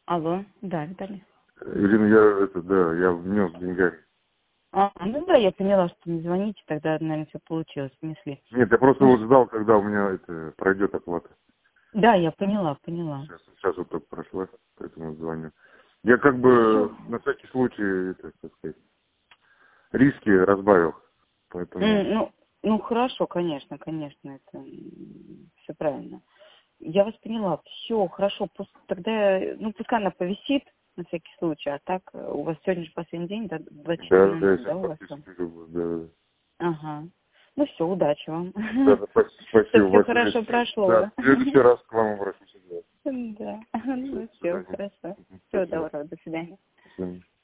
Алло, да, Виталий. Ирина, я внес деньгами. Ну да, я поняла, что не звоните, тогда, наверное, все получилось, внесли. Нет, я просто вот ждал, когда у меня пройдет оплата. Да, я поняла. Сейчас вот только прошла, поэтому звоню. Я как бы на всякий случай, так сказать, риски разбавил, поэтому... Ну, хорошо, конечно, это все правильно. Я вас поняла, все, хорошо, тогда, пускай она повисит, на всякий случай, а так, у вас сегодня же последний день, да, 24:00, да, у вас там? Да. Ага. Ну все, удачи вам. Да, спасибо. Все хорошо прошло. Да, в следующий раз к вам обращусь. Да, ну все, хорошо. Всего доброго, до свидания. До свидания.